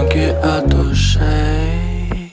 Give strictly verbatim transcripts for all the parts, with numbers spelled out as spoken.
руки от ушей,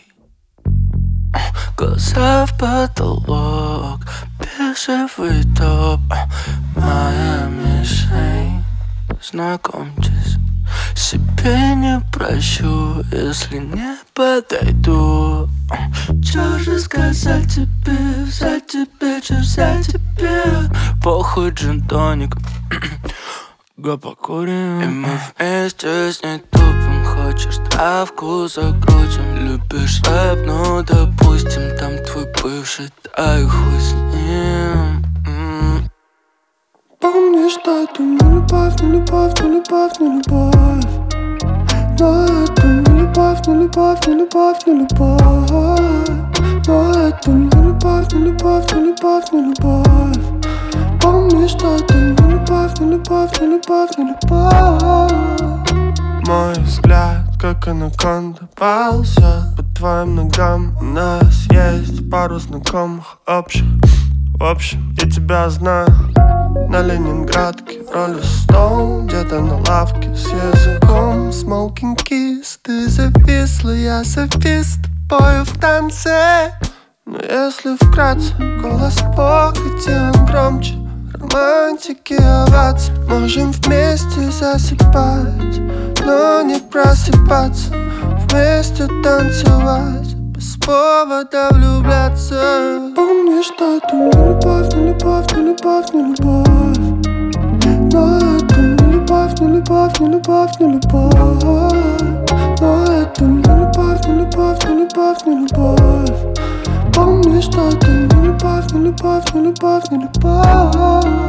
глаза в потолок, бежевый топ, моя мишень. Знакомьтесь, себе не прощу, если не подойду. Чё же сказать тебе, взять тебе, чё взять тебе? Похуй, джин-тоник, го покурим. И мы вместе с ней тупим. Хочешь травку закрутим? Любишь рэп, ну допустим, там твой бывший, да и хуй с ним. м-м. Помнишь, что это не любовь, не любовь, не любовь, не любовь. Но это не любовь, не любовь, не любовь, не любовь. Но это не любовь, не любовь, не любовь, не любовь. Помни, что это не любовь, не любовь, не любовь, не любовь. Мой взгляд, как анаконда, ползет по твоим ногам. У нас есть пару знакомых общих. В общем, я тебя знаю. На Ленинградке Rolling Stone, где-то на лавке с языком. Smoking kiss, ты зависла, я завис с тобою в танце. Но если вкратце, голос похоти, он громче романтики, овации. Можем вместе засыпать, но не просыпаться. Вместе танцевать, без повода влюбляться. Помни, что это не любовь, не любовь, не любовь, не любовь. Но это не любовь, не любовь, не любовь, не любовь. Но это не любовь, не любовь, не любовь, не любовь. Помни, что это не любовь, не любовь, не любовь, не любовь.